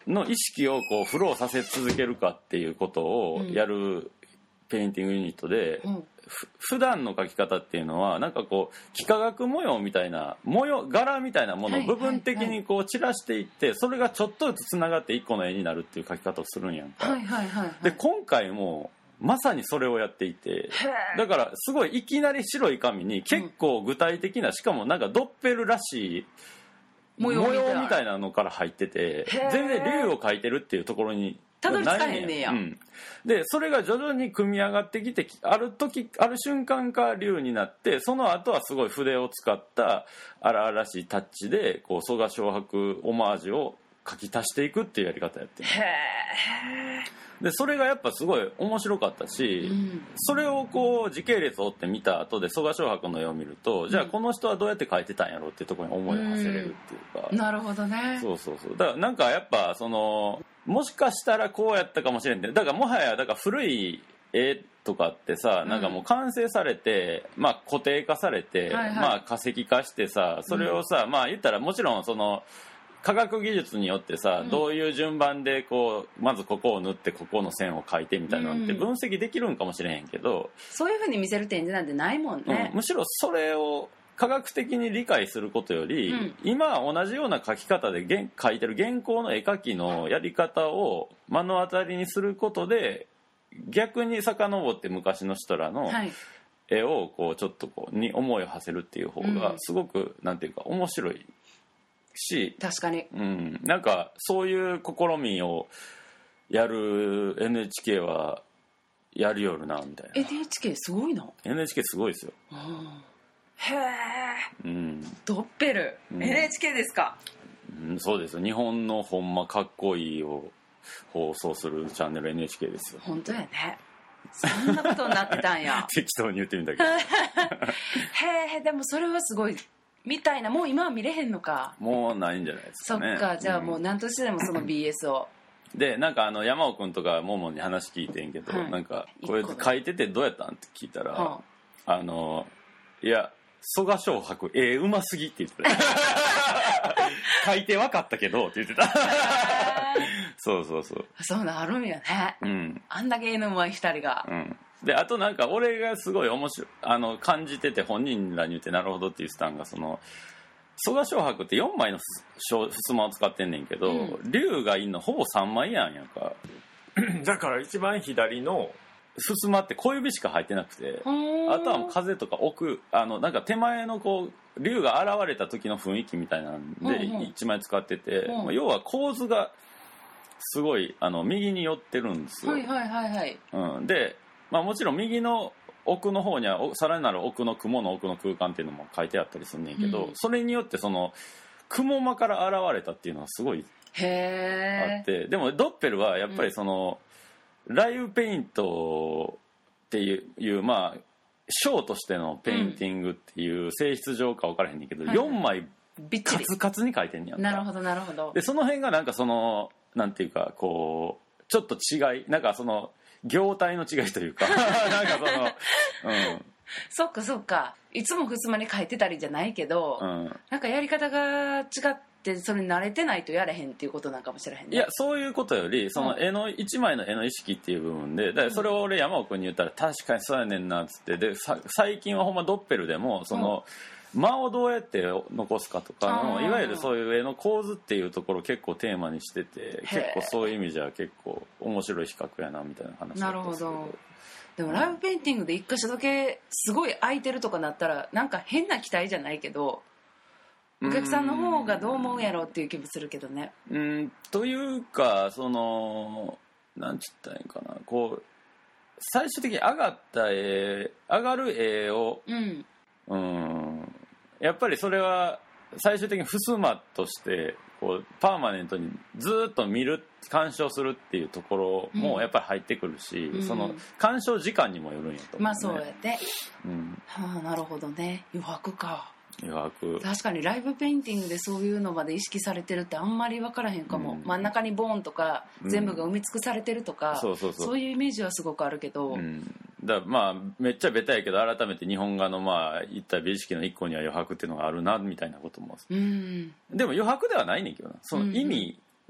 の意識をこうフローさせ続けるかっていうことをやるペインティングユニットで、うん、普段の描き方っていうのはなんかこう幾何学模様みたいな模様柄みたいなものを部分的にこう散らしていって、はいはいはい、それがちょっとずつつながって一個の絵になるっていう描き方をするんやんか、 はいはいはいはい、 で今回もまさにそれをやっていて、だからすごいいきなり白い紙に結構具体的な、しかもなんかドッペルらしい模様みたいなのから入ってて、全然竜を描いてるっていうところにたどり着かへんねや、 うん、でそれが徐々に組み上がってきて、ある時ある瞬間から竜になって、その後はすごい筆を使った荒々しいタッチでこう蘇我蕭白オマージュを書き足していくっていうやり方やってる。へでそれがやっぱすごい面白かったし、うん、それをこう時系列を追って見た後で蘇我蕭白の絵を見ると、うん、じゃあこの人はどうやって描いてたんやろうっていうところに思いを馳せれるっていうか、 うん、なるほどね。 そうそうそう、だからなんかやっぱそのもしかしたらこうやったかもしれんって、だからもはやだから古い絵とかってさ、なんかもう完成されて、まあ固定化されて、はいはい、まあ化石化してさ、それをさ、うん、まあ言ったらもちろんその科学技術によってさ、うん、どういう順番でこうまずここを塗ってここの線を描いてみたいなのって分析できるんかもしれへんけど、うん、 そういう風に見せる展示なんてないもんね、 うん、むしろそれを科学的に理解することより、うん、今同じような描き方で描いてる現行の絵描きのやり方を目の当たりにすることで、逆に遡って昔の人らの絵をこうちょっとこうに思いを馳せるっていう方がすごくなんていうか面白いし、 確かに、 うん、なんかそういう試みをやる エヌエイチケー はやるよるなみたいな。 エヌエイチケー すごいな。 エヌエイチケー すごいですよ、うん、 へえ、うん、ドッペル、うん、エヌエイチケー ですか、 うん、そうですよ。日本のほんまかっこいいを放送するチャンネル エヌエイチケー ですよ。 本当やね、そんなことになってたんや適当に言ってみたけどへえ、でもそれはすごいみたいな。もう今は見れへんのか。 もうないんじゃないですかね。 そっか、じゃあもう何としてでもその ビーエス を、 うん、でなんかあの山尾くんとかももに話聞いてんけど、はい、なんかこれ書いててどうやったんって聞いたら、はあ、あのいや蘇我蕭白絵うますぎって言ってた書いて分かったけどって言ってたそうそうそう、 そうなるんやね、うん、あんだけ絵の上手いふたりが、うん、 であとなんか俺がすごい面白いあの感じてて本人らに言ってなるほどって言ってたんが、その蘇我蕭白ってよんまいの襖を使ってんねんけど、うん、竜がいんのほぼさんまいやんやんかだから一番左の襖って小指しか入ってなくて、あとはもう風とか奥あのなんか手前のこう竜が現れた時の雰囲気みたいなんでいちまい使ってて、うんうん、要は構図がすごいあの右に寄ってるんですよ。 はいはいはいはい、 うん、で、まあ、もちろん右の奥の方にはさらなる奥の雲の奥の空間っていうのも書いてあったりするんねんけど、うん、それによってその雲間から現れたっていうのはすごいあって、でもドッペルはやっぱりその、うん、ライブペイントっていう、いうまあショーとしてのペインティングっていう性質上か分からへんねんけど、うん、よんまいカツカツに書いてんねやんか。 なるほどなるほど。 でその辺がなんかそのなんていうかこうちょっと違いなんかその業態の違いというかなんかその、うん、 そっかそっか、いつも襖に書いてたりじゃないけど、うん、なんかやり方が違ってそれに慣れてないとやれへんっていうことなんかもしれへんね。 いやそういうことよりその絵の一枚の絵の意識っていう部分で、だからそれを俺山尾君に言ったら確かにそうやねんなっつって、でさ最近はほんまドッペルでもその、うん、間をどうやって残すかとかのいわゆるそういう絵の構図っていうところを結構テーマにしてて、結構そういう意味じゃ結構面白い比較やなみたいな話だったんですけど。 なるほど。でもライブペインティングで一箇所だけすごい空いてるとかなったらなんか変な期待じゃないけどお客さんの方がどう思うやろうっていう気もするけどね。 うんというかそのなんちったらいいんかな、こう最終的に上がった絵上がる絵をうんうんやっぱりそれは最終的に襖としてこうパーマネントにずっと見る鑑賞するっていうところもやっぱり入ってくるし、うん、その鑑賞時間にもよるんやと思う、ね、 まあそうやで、うんはあ、なるほどね。余白か。 余白確かにライブペインティングでそういうのまで意識されてるってあんまり分からへんかも、うん、真ん中にボーンとか全部が埋め尽くされてるとか、うん、そうそうそう、そういうイメージはすごくあるけど、うん、 だまあめっちゃベタやけど改めて日本画のまあ言った美意識の一個には余白っていうのがあるなみたいなことも、うん、でも余白ではないねんけどな、その意味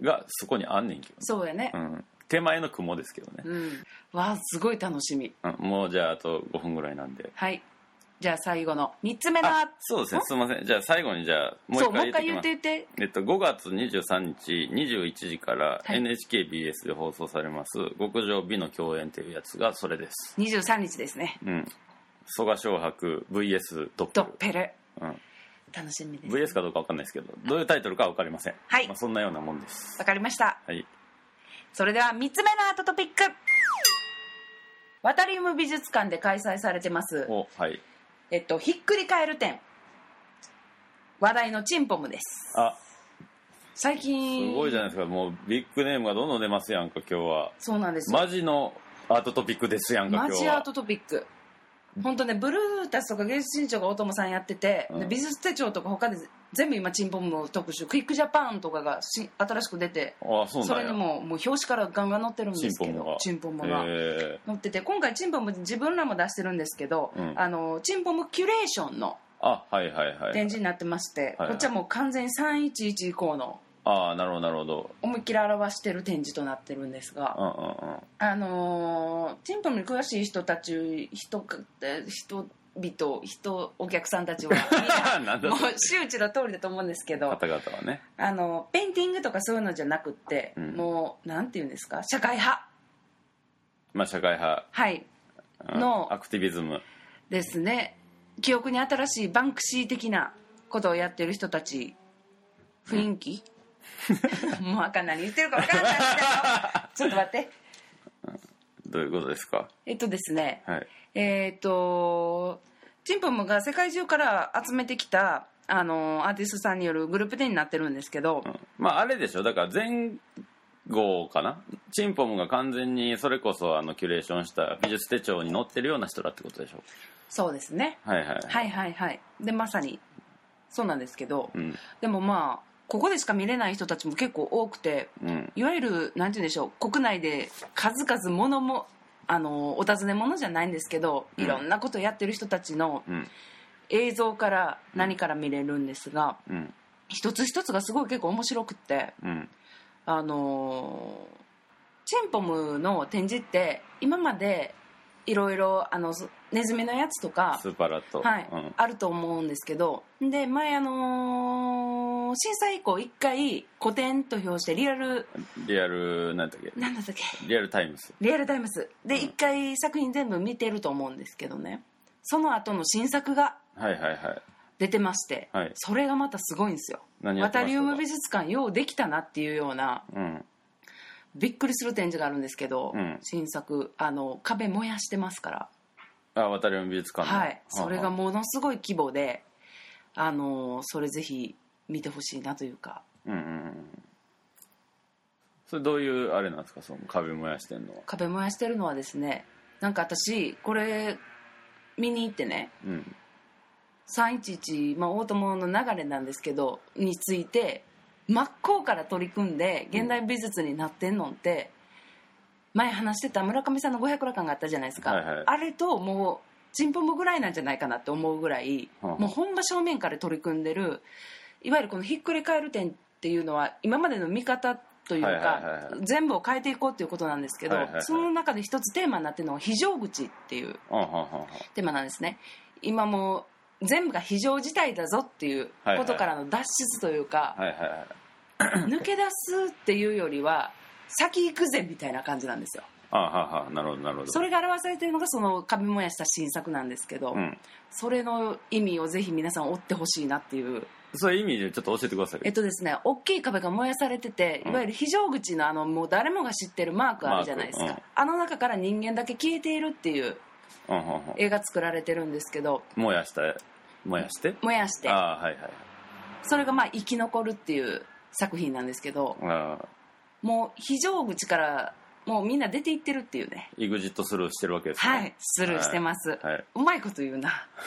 がそこにあんねんけど、ね、 そうやね、 うん、手前の雲ですけどね、 うん、わあすごい楽しみ、 うん、もうじゃああとごふんぐらいなんで、 はい、じゃあ最後のみっつめのあそうですねすいません、じゃあ最後にじゃあもう一回言ってきます。 言って言って、 えっと、ごがつにじゅうさんにちにじゅういちじからはい、 エヌエイチケービーエス で放送されます極上美の共演というやつがそれです。 にじゅうさんにちですね。 うん蘇我昌博 ブイエス ドッペル、 ドッペル、 うん、 楽しみです、ね、 ブイエス かどうか分かんないですけどどういうタイトルか分かりません。 はい、 まあ、そんなようなもんです。 わかりました、 はい、 それではみっつめのアートトピック、ワタリウム美術館で開催されてます、 お、はい、 えっと、ひっくり返る展、話題のチンポムです。 あ最近すごいじゃないですか、もうビッグネームがどんどん出ますやんか今日は。 そうなんですよ、 マジのアートトピックですやんか今日は。 マジアートトピック、本当ね、ブルータスとか芸術新潮が大友さんやってて、うん、で美術手帳とか他で全部今チンポム特集、クイックジャパンとかがし新しく出て、 あ そ, それにももう表紙からガンガン載ってるんですけど、チンポムが載ってて、今回チンポム自分らも出してるんですけど、うん、あのチンポムキュレーションの展示になってまして、はいはいはい、こっちはもう完全にさんいちいち以降のああなるほどなるほど思いっきり表してる展示となってるんですが、 うんうんうん、 あのー、チンポムに詳しい人たち人人々人お客さんたちはみんなもう周知の通りだと思うんですけど、 方々はね、 あのペインティングとかそういうのじゃなくって、うん、もうなんていうんですか、社会派、 まあ社会派、 はい、のアクティビズムですね。記憶に新しいバンクシー的なことをやってる人たち、雰囲気、うん、もうあかん、何言ってるか分からないちょっと待って、 どういうことですか。 えっとですね、 はい、 えー、っとチンポムが世界中から集めてきたあのアーティストさんによるグループ展になってるんですけど、 うん、まああれでしょ、だから前後かな、チンポムが完全にそれこそあのキュレーションした美術手帳に載ってるような人だってことでしょ。 そうですね、 はいはいはいはいはい、でまさにそうなんですけど、 うん、 でもまあここでしか見れない人たちも結構多くて、うん、いわゆるなんて言うんでしょう、国内で数々ものもあのお尋ね物じゃないんですけど、いろんなことやってる人たちの映像から何から見れるんですが、うん、一つ一つがすごい結構面白くって、うん、あのチンポムの展示って今までいろいろあのネズミのやつとかスーパーラット、 はいうん、 あると思うんですけど、で前あのー、震災以降一回古典と評してリアルリアルなんだっけなんだっけリアルタイムスリアルタイムスで一回作品全部見てると思うんですけどね、その後の新作が出てまして、 はいはいはい、 それがまたすごいんですよ。ワタリウム美術館ようできたなっていうような、うん、びっくりする展示があるんですけど、うん、新作あの壁燃やしてますから、 あワタリウム美術館の、 はい、それがものすごい規模で、あのそれぜひ見てほしいなというか、うんうん、 それどういうあれなんですか、その壁燃やしてんのは。 壁燃やしてるのはですね、なんか私これ見に行ってね、うん、さんいちいち、まあ、大友の流れなんですけどについて真っ向から取り組んで現代美術になってんのって、うん、前話してた村上さんのごひゃく羅漢があったじゃないですか、はいはい、あれともうチンポムぐらいなんじゃないかなって思うぐらい、うん、もうほんま正面から取り組んでる、いわゆるこのひっくり返る点っていうのは今までの見方というか、はいはいはいはい、全部を変えていこうっていうことなんですけど、はいはいはい、その中で一つテーマになってるのは非常口っていうテーマなんですね。今もう全部が非常事態だぞっていうことからの脱出というか、はいはいはい、抜け出すっていうよりは先行くぜみたいな感じなんですよ。 あははなるほどなるほど。 それが表されているのがその壁燃やした新作なんですけど、うん、それの意味をぜひ皆さん追ってほしいなっていう。 そういう意味でちょっと教えてください。 えっとですね、大きい壁が燃やされてて、いわゆる非常口のあのもう誰もが知ってるマークあるじゃないですか、うん、あの中から人間だけ消えているっていう絵が作られてるんですけど、 燃やした燃やして燃やしてあ、はいはい、 それがまあ生き残るっていう作品なんですけど、あもう非常口からもうみんな出ていってるっていうね。 イグジットスルーしてるわけですね。 はい、スルーしてます、はいはい、うまいこと言うな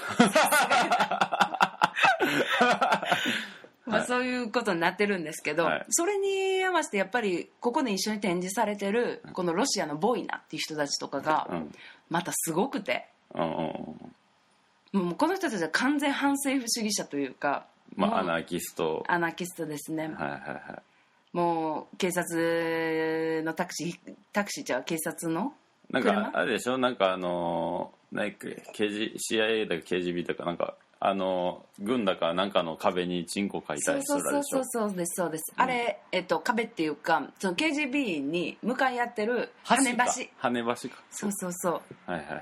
まあそういうことになってるんですけど、はい、それに合わせてやっぱりここで一緒に展示されてるこのロシアのボイナっていう人たちとかがまたすごくて、うんうんうん、もうこの人たちは完全反政府主義者というか、 まあ、アナーキストアナーキストですね、 はいはいはい、 もう警察のタクシータクシーじゃ警察のなんかあれでしょ、なんかあの何か ケージー シーアイエー だか ケージービー だかなんかあの軍だかなんかの壁にチンコ書いたりするらでしょ。 そうそうそうそうですそうです、うん、あれ、えっと、壁っていうかその ケージービー に向かい合ってる跳ね橋跳ね橋か。 そうそうそうはいはいはい、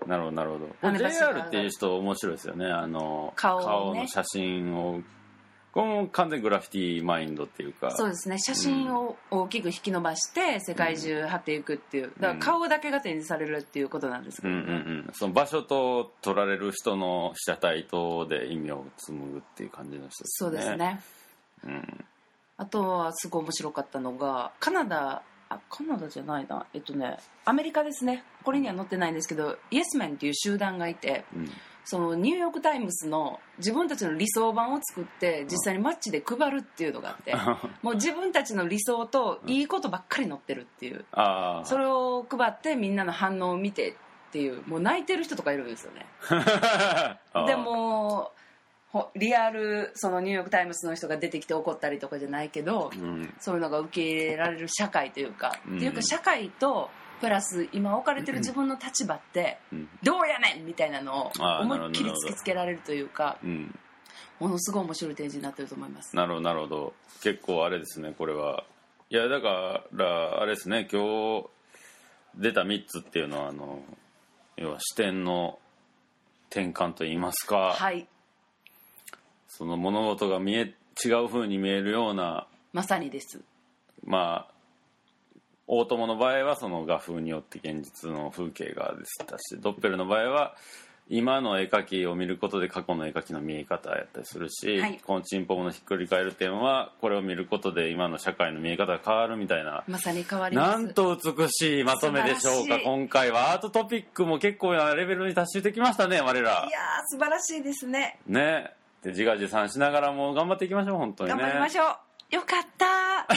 なるほどなるほど。 ジェイアール っていう人面白いですよね。あの 顔,、ね、顔の写真をこれも完全グラフィティマインドっていうか。 そうですね、写真を大きく引き伸ばして世界中貼っていくっていう、だから顔だけが展示されるっていうことなんですけど、ね、うんうんうん、 その場所と撮られる人の被写体とで意味を紡ぐっていう感じの人ですね。 そうですね、うん、あとはすごい面白かったのがカナダあカナダじゃないなえっとねアメリカですね。これには載ってないんですけどイエスメンっていう集団がいて、うん、そのニューヨークタイムズの自分たちの理想版を作って実際にマッチで配るっていうのがあってもう自分たちの理想といいことばっかり載ってるっていう、あそれを配ってみんなの反応を見てっていうもう泣いてる人とかいるんですよねでもリアルそのニューヨークタイムズの人が出てきて怒ったりとかじゃないけど、うん、そういうのが受け入れられる社会というか、うん、っていうか社会とプラス今置かれてる自分の立場ってどうやねんみたいなのを思いっきり突きつけられるというか、うん、ものすごい面白い展示になってると思います。 なるほどなるほど。結構あれですねこれは。いやだからあれですね今日出たみっつっていうのはあの要は視点の転換といいますか、はい、その物事が見え違う風に見えるようなまさにです。 まあ大友の場合はその画風によって現実の風景がでしたしドッペルの場合は今の絵描きを見ることで過去の絵描きの見え方やったりするし、はい、このチンポムのひっくり返る点はこれを見ることで今の社会の見え方が変わるみたいな。 まさに変わります。 なんと美しいまとめでしょうか。今回はアートトピックも結構なレベルに達してきましたね我ら。いやー素晴らしいですね。 ねで自画自賛しながらも頑張っていきましょう本当にね。 頑張りましょう。よかった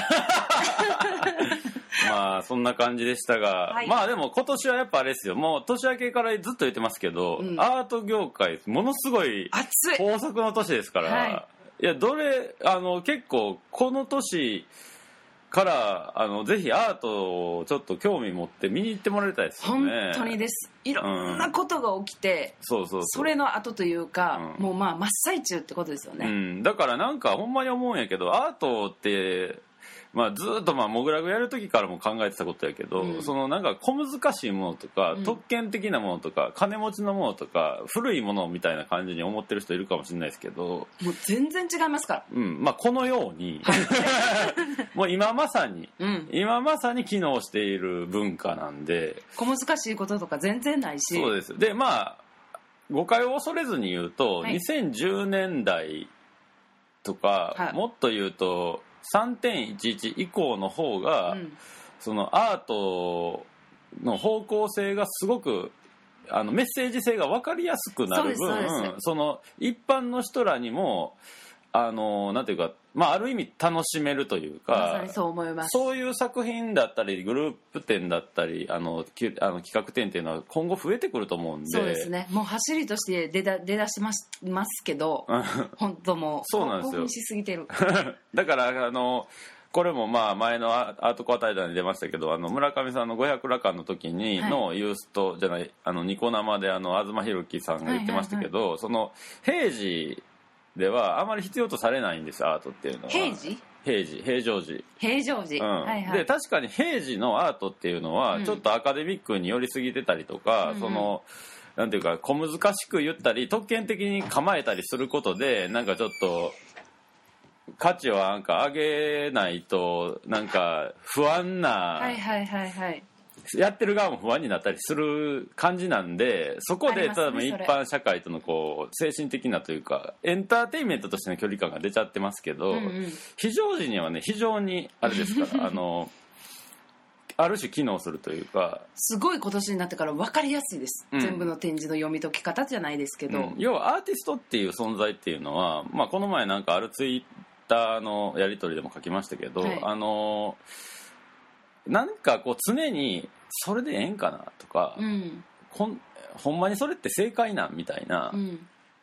まあそんな感じでしたが、はい、まあでも今年はやっぱあれですよもう年明けからずっと言ってますけど、うん、アート業界ものすごい豊作の年ですから、はい、いやどれあの結構この年からあのぜひアートをちょっと興味持って見に行ってもらいたいですよね。 本当にです。いろんなことが起きて、うん、そうそうそうそれの後というか、うん、もうまあ真っ最中ってことですよね、 うん、だからなんかほんまに思うんやけどアートってまあ、ずっとまあモグラグやる時からも考えてたことやけど、うん、そのなんか小難しいものとか、うん、特権的なものとか金持ちのものとか古いものみたいな感じに思ってる人いるかもしれないですけどもう全然違いますから、 うんまあ、このようにもう今まさに、うん、今まさに機能している文化なんで小難しいこととか全然ないし。 そうですでまあ誤解を恐れずに言うと、はい、にせんじゅうねんだいとか、はい、もっと言うとさんてんいちいち 以降の方が、うん、そのアートの方向性がすごくあのメッセージ性が分かりやすくなる分 そ, その一般の人らにもあのなんていうか、まあ、ある意味楽しめるというか、 まさにそう思います。 そういう作品だったりグループ展だったりあのきあの企画展っていうのは今後増えてくると思うんで。 そうですねもう走りとして出だ出だしますますけど本当もうそうなんですよ興奮しすぎてるだからあのこれもまあ前のアートコア対談に出ましたけどあの村上さんのごひゃく羅漢の時にのユーストじゃないあのニコ生であの東博樹さんが言ってましたけど、はいはいはい、その平時ではあまり必要とされないんですアートっていうのは。 平時平時平常時平常時、うんはいはい、で確かに平時のアートっていうのはちょっとアカデミックに寄りすぎてたりとか、うん、そのなんていうか小難しく言ったり特権的に構えたりすることでなんかちょっと価値をなんか上げないとなんか不安な、 はいはいはいはい、 やってる側も不安になったりする感じなんでそこで多分一般社会とのこう精神的なというかエンターテインメントとしての距離感が出ちゃってますけど、うんうん、非常時にはね非常にあれですからあのある種機能するというかすごい今年になってから分かりやすいです、うん、全部の展示の読み解き方じゃないですけど、うん、 要はアーティストっていう存在っていうのは、まあ、この前なんかあるツイッターのやり取りでも書きましたけど、はい、あのなんかこう常にそれでええんかなとか、うん、ほん、ほんまにそれって正解なんみたいな、うん、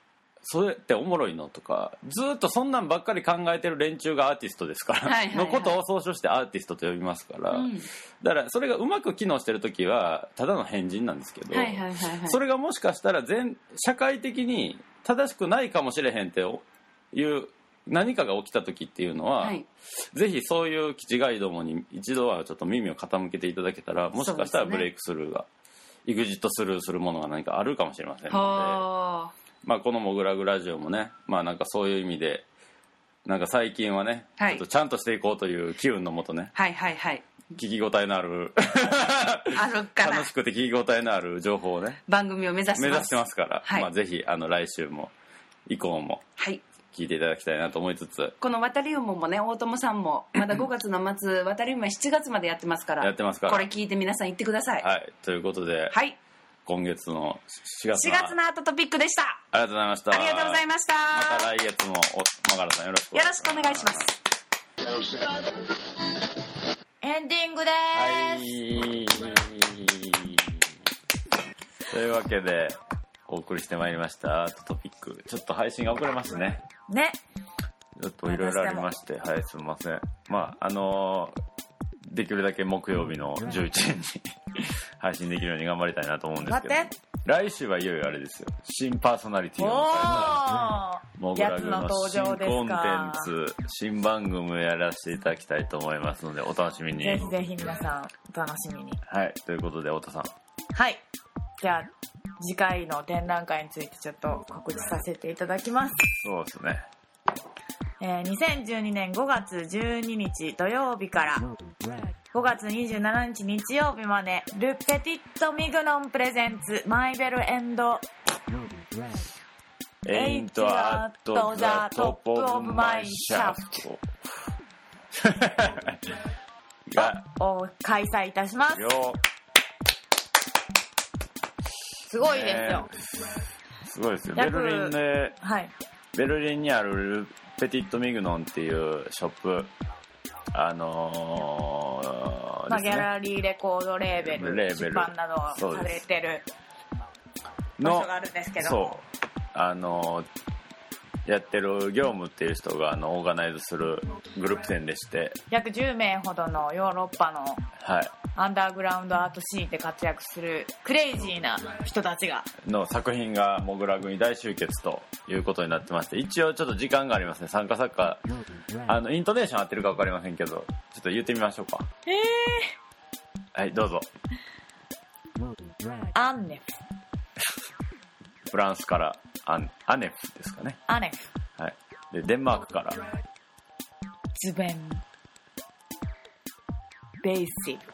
それっておもろいのとかずっとそんなんばっかり考えてる連中がアーティストですから、はいはいはい、のことを総称してアーティストと呼びますから、うん、だからそれがうまく機能してる時はただの変人なんですけど、はいはいはいはい、それがもしかしたら全社会的に正しくないかもしれへんっていう何かが起きた時っていうのは、はい、ぜひそういう基地ガイどもに一度はちょっと耳を傾けていただけたら、もしかしたらブレイクスルーが、ね、エグジットスルーするものが何かあるかもしれませんので、まあ、このモグラグラジオもね、まあ、なんかそういう意味でなんか最近はね、はい、ちょっとちゃんとしていこうという機運のもとね、 はいはいはい、 聞き応えのあるあるかな、 楽しくて聞き応えのある情報をね番組を目指してます目指してますから、はい、まあ、ぜひあの来週も以降も、はい、聞いていただきたいなと思いつつ、 この渡り馬もね、大友さんもまだごがつの末渡り馬しちがつまでやってますからやってますから、 これ聞いて皆さん行ってください。 はい、ということで、はい、今月のしがつのしがつのアートトピックでした。 ありがとうございました。 ありがとうございました。 また来月もマガラさんよろしくよろしくお願いします。エンディングでーす。はい、 というわけでお送りしてまいりましたアートトピック、ちょっと配信が遅れますね。 ね。 ちょっといろいろありまして、はい、すみません。まああのー、できるだけ木曜日のじゅういちじに配信できるように頑張りたいなと思うんですけど、来週はいよいよあれですよ、新パーソナリティを迎えたモグラグの新コンテンツ、新番組をやらせていただきたいと思いますので、お楽しみに。 ぜひぜひ皆さんお楽しみに。 はい、ということで太田さん、 はい、じゃあ次回の展覧会についてちょっと告知させていただきます。 そうですね、 えー、にせんじゅうにねんごがつじゅうににち土曜日からごがつにじゅうしちにち日曜日まで、ル・ペティット・ミグノンプレゼンツマイベル・エンドエイント・アット・ザ・トップ・オブ・マイ・シャフトがを開催いたします。すごいですよ、ね、 すごいですよ。ベルリンで、 はい、 ベルリンにあるル・ペティット・ミグノンっていうショップ、あのーまあ、ギャラリーレコードレーベル、レーベル出版などをされてる場所があるんですけど、 そうあのー、やってる業務っていう人があのオーガナイズするグループ展でして、 約じゅうめいほどのヨーロッパのアンダーグラウンドアートシーンで活躍するクレイジーな人たちがの作品がモグラグに大集結ということになってまして、一応ちょっと時間がありますね。参加作家、あのイントネーション合ってるか分かりませんけど、ちょっと言ってみましょうか。 えー、 はい、どうぞ。 アンネフフランスからアンアネフですかね。 アネフ、はい、でデンマークからズベンベイシル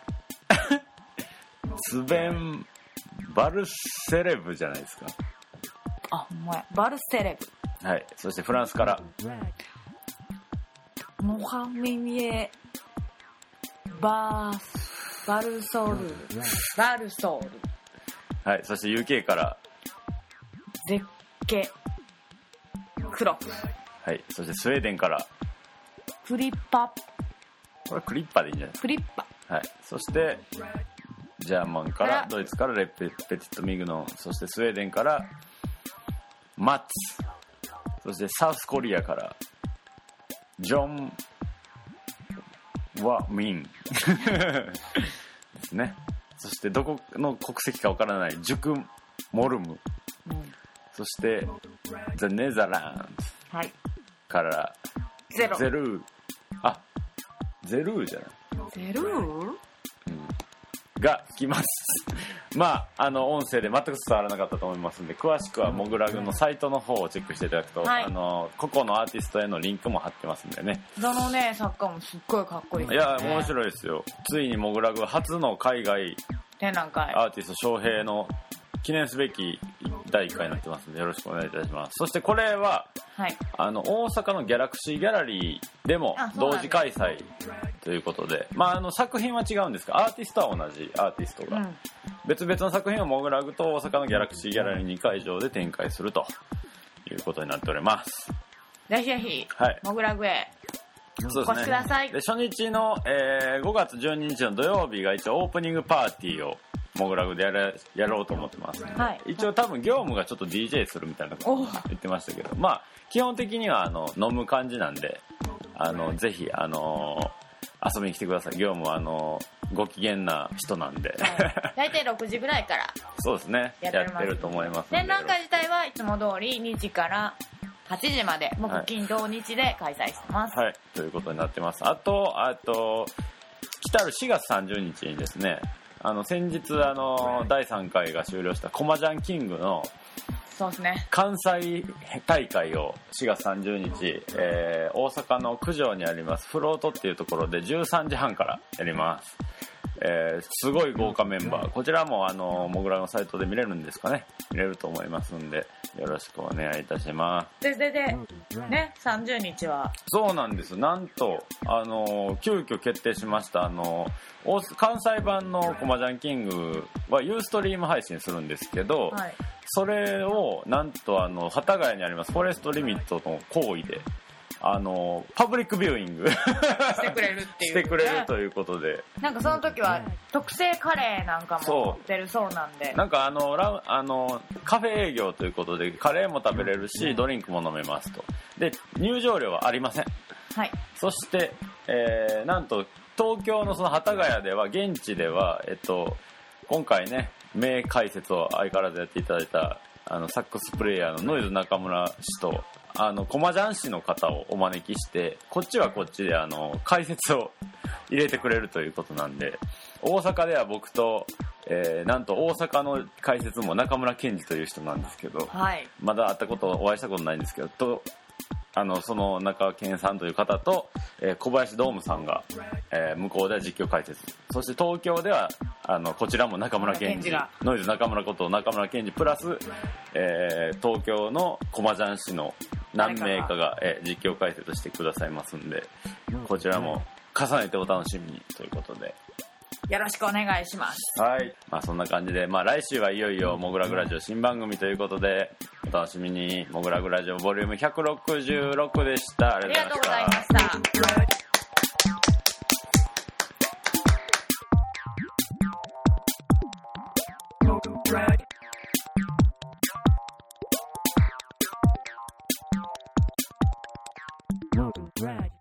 ズベンバルセレブじゃないですか。 あ、お前バルセレブ、はい、そしてフランスからモハメニエバーバルソールバルソール、 はい、そして ユーケー からゼッケクロフ、 はい、そしてスウェーデンからフリッパ、 これクリッパでいいんじゃないですか。 フリッパ、 はい、そしてジャーマンからドイツからレペペティットミグノン、そしてスウェーデンからマッツ、そしてサウスコリアからジョン・ワ・ミンですね。そしてどこの国籍かわからないジュク・モルム、うん、そしてザ・ネザランドからゼロゼルー、あ、ゼルーじゃないゼルー、うん、 が来ますまああの音声で全く伝わらなかったと思いますので、詳しくはモグラグのサイトの方をチェックしていただくと、はい、あの個々のアーティストへのリンクも貼ってますんでね。 どのね作家もすっごいかっこいいですね。いや面白いですよ。ついにモグラグ初の海外展覧会アーティスト招聘の記念すべきだいいっかいになってますのでよろしくお願いいたします。そしてこれは、はい、あの大阪のギャラクシーギャラリーでも同時開催ということで、まあ、あの作品は違うんですがアーティストは同じアーティストが、うん、別々の作品をモグラグと大阪のギャラクシーギャラリーにかいじょうで展開するということになっております。 ぜひぜひ、 はい、 モグラグへそうですね、 お越しください。 で初日の、えー、ごがつじゅうににちの土曜日が一応オープニングパーティーをモグラグでやれやろうと思ってます、ね、 はい、 一応多分業務がちょっと ディージェー するみたいなこと言ってましたけど、まあ基本的にはあの飲む感じなんで、あのぜひあの遊びに来てください。業務はあのご機嫌な人なんで、 はい、大体ろくじぐらいからそうですね、やってると思います。 展覧会自体はいつも通りにじからはちじまで木金土日で開催してます。 はい、はい、ということになってます。あとあと来たるしがつさんじゅうにちにですね、あの先日あのだいさんかいが終了したコマジャンキングのそうですね、 関西大会をしがつさんじゅうにち、えー、大阪の九条にありますフロートっていうところでじゅうさんじはんからやります。えー、すごい豪華メンバー、こちらもあのモグラのサイトで見れるんですかね、見れると思いますんでよろしくお願いいたします。 でででね、さんじゅうにちはそうなんです。なんとあの急遽決定しました。あの関西版のコマジャンキングはユーストリーム配信するんですけど、 はい、 それをなんとあの幡ヶ谷にありますフォレストリミットの行為であのパブリックビューイングしてくれるっていう、 してくれるということで、 なんかその時は特製カレーなんかも出るそうなんで、 なんかあのラあのカフェ営業ということでカレーも食べれるしドリンクも飲めますと。で入場料はありません。 はい、 そして、えー、なんと東京のその幡ヶ谷では現地では、えっと、今回ね名解説を相変わらずやっていただいたあのサックスプレイヤーのノイズ中村氏とあのコマジャン氏の方をお招きして、こっちはこっちであの解説を入れてくれるということなんで、大阪では僕と、えー、なんと大阪の解説も中村健二という人なんですけど、 はい、 まだ会ったことお会いしたことないんですけどとあのその中健さんという方と、えー、小林ドームさんが、えー、向こうでは実況解説、そして東京ではあのこちらも中村健二ノイズ中村こと中村健二プラス、えー、東京のコマジャン氏の何名かが、えー、実況解説してくださいますんで、こちらも重ねてお楽しみにということでよろしくお願いします。 はい、まあ、そんな感じで、まあ、来週はいよいよモグラグラジオ新番組ということでお楽しみに。モグラグラジオボリュームひゃくろくじゅうろくでした。ありがとうございました。 Drag